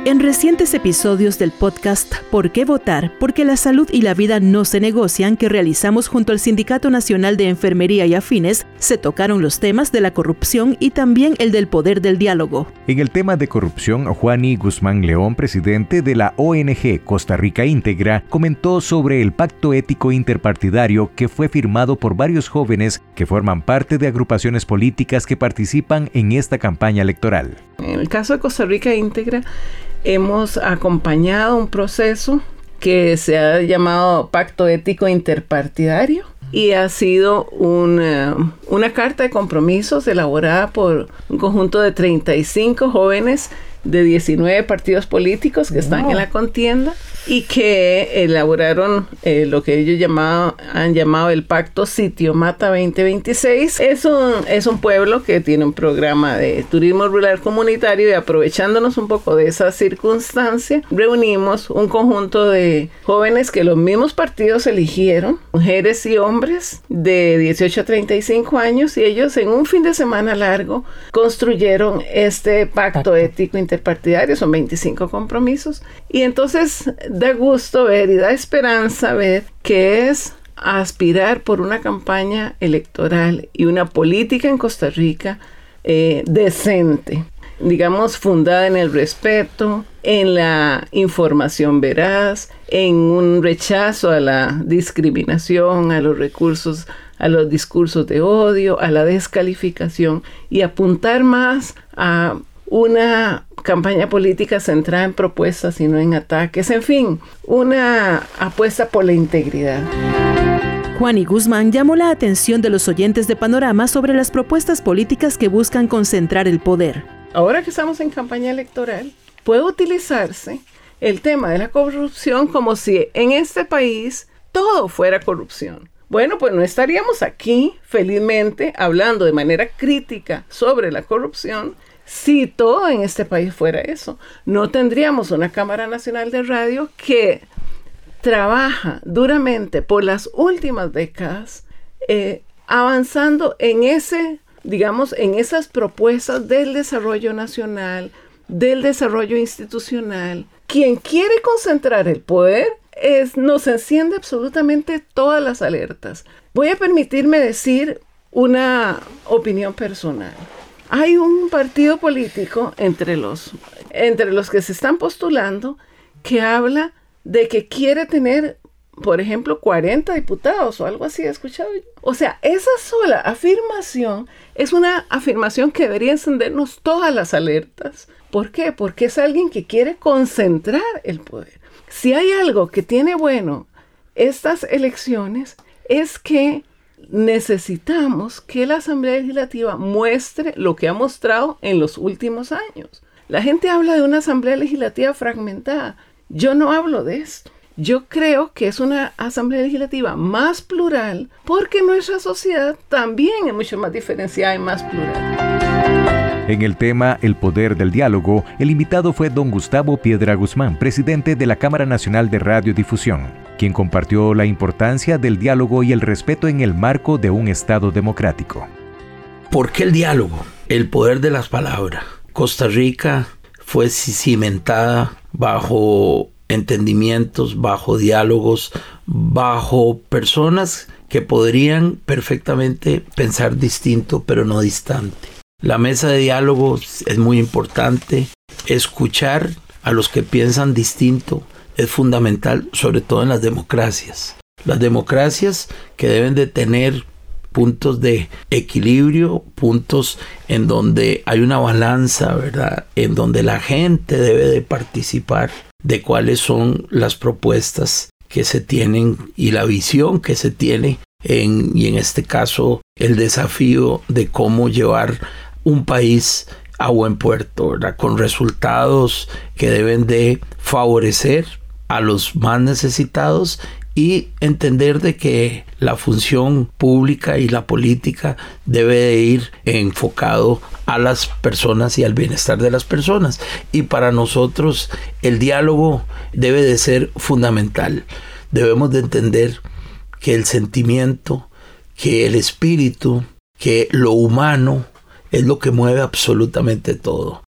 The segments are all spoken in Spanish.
En recientes episodios del podcast ¿Por qué votar? Porque la salud y la vida no se negocian, que realizamos junto al Sindicato Nacional de Enfermería y Afines, se tocaron los temas de la corrupción y también el del poder del diálogo. En el tema de corrupción, Juani Guzmán León, presidente de la ONG Costa Rica Íntegra, comentó sobre el pacto ético interpartidario que fue firmado por varios jóvenes que forman parte de agrupaciones políticas que participan en esta campaña electoral. En el caso de Costa Rica Íntegra, hemos acompañado un proceso que se ha llamado Pacto Ético Interpartidario y ha sido una carta de compromisos elaborada por un conjunto de 35 jóvenes de 19 partidos políticos que están en la contienda y que elaboraron lo que ellos han llamado el Pacto Sitio Mata 2026. Es un pueblo que tiene un programa de turismo rural comunitario, y aprovechándonos un poco de esa circunstancia, reunimos un conjunto de jóvenes que los mismos partidos eligieron, mujeres y hombres de 18 a 35 años, y ellos en un fin de semana largo construyeron este Pacto Ético Interpartidario. Son 25 compromisos, y entonces da gusto ver y da esperanza ver que es aspirar por una campaña electoral y una política en Costa Rica decente, digamos, fundada en el respeto, en la información veraz, en un rechazo a la discriminación, a los discursos de odio, a la descalificación, y apuntar más a una campaña política centrada en propuestas y no en ataques. En fin, una apuesta por la integridad. Juani Guzmán llamó la atención de los oyentes de Panorama sobre las propuestas políticas que buscan concentrar el poder. Ahora que estamos en campaña electoral, puede utilizarse el tema de la corrupción como si en este país todo fuera corrupción. Bueno, pues no estaríamos aquí felizmente hablando de manera crítica sobre la corrupción si todo en este país fuera eso. No tendríamos una Cámara Nacional de Radio que trabaja duramente por las últimas décadas avanzando en esas propuestas del desarrollo nacional, del desarrollo institucional. Quien quiere concentrar el poder nos enciende absolutamente todas las alertas. Voy a permitirme decir una opinión personal. Hay un partido político entre los que se están postulando que habla de que quiere tener, por ejemplo, 40 diputados o algo así, ¿he escuchado yo? O sea, esa sola afirmación es una afirmación que debería encendernos todas las alertas. ¿Por qué? Porque es alguien que quiere concentrar el poder. Si hay algo que tiene bueno estas elecciones, es que necesitamos que la Asamblea Legislativa muestre lo que ha mostrado en los últimos años. La gente habla de una Asamblea Legislativa fragmentada. Yo no hablo de esto. Yo creo que es una Asamblea Legislativa más plural, porque nuestra sociedad también es mucho más diferenciada y más plural. En el tema El poder del diálogo, el invitado fue don Gustavo Piedra Guzmán, presidente de la Cámara Nacional de Radiodifusión, quien compartió la importancia del diálogo y el respeto en el marco de un Estado democrático. ¿Por qué el diálogo? El poder de las palabras. Costa Rica fue cimentada bajo entendimientos, bajo diálogos, bajo personas que podrían perfectamente pensar distinto, pero no distante. La mesa de diálogo es muy importante. Escuchar a los que piensan distinto es fundamental, sobre todo en las democracias. Las democracias que deben de tener puntos de equilibrio, puntos en donde hay una balanza, ¿verdad? En donde la gente debe de participar de cuáles son las propuestas que se tienen y la visión que se tiene y en este caso el desafío de cómo llevar un país a buen puerto, ¿verdad? Con resultados que deben de favorecer a los más necesitados y entender de que la función pública y la política debe de ir enfocado a las personas y al bienestar de las personas. Y para nosotros el diálogo debe de ser fundamental. Debemos de entender que el sentimiento, que el espíritu, que lo humano es lo que mueve absolutamente todo.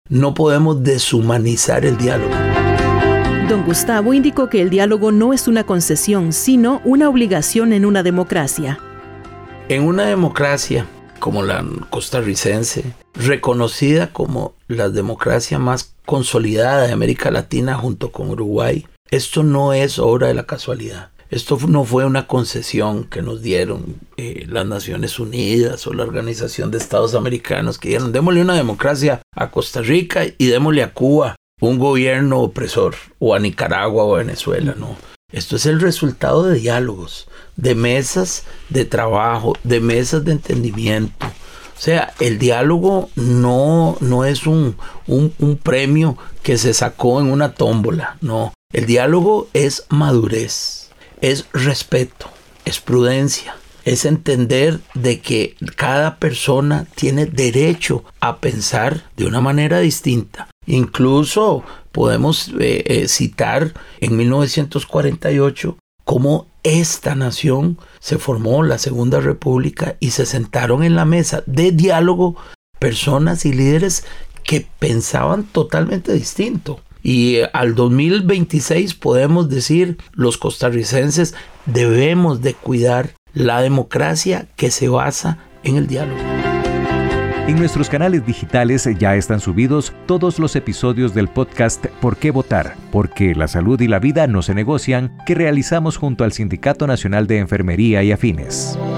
No podemos deshumanizar el diálogo. Don Gustavo indicó que el diálogo no es una concesión, sino una obligación en una democracia. En una democracia como la costarricense, reconocida como la democracia más consolidada de América Latina junto con Uruguay, esto no es obra de la casualidad. Esto no fue una concesión que nos dieron las Naciones Unidas o la Organización de Estados Americanos, que dijeron, démosle una democracia a Costa Rica y démosle a Cuba un gobierno opresor, o a Nicaragua o a Venezuela. No. Esto es el resultado de diálogos, de mesas de trabajo, de mesas de entendimiento. O sea, el diálogo no es un premio que se sacó en una tómbola, no. El diálogo es madurez, es respeto, es prudencia, es entender de que cada persona tiene derecho a pensar de una manera distinta. Incluso podemos citar en 1948 cómo esta nación se formó, la Segunda República, y se sentaron en la mesa de diálogo personas y líderes que pensaban totalmente distinto. Y al 2026 podemos decir, los costarricenses debemos de cuidar la democracia que se basa en el diálogo. En nuestros canales digitales ya están subidos todos los episodios del podcast ¿Por qué votar? Porque la salud y la vida no se negocian, que realizamos junto al Sindicato Nacional de Enfermería y Afines.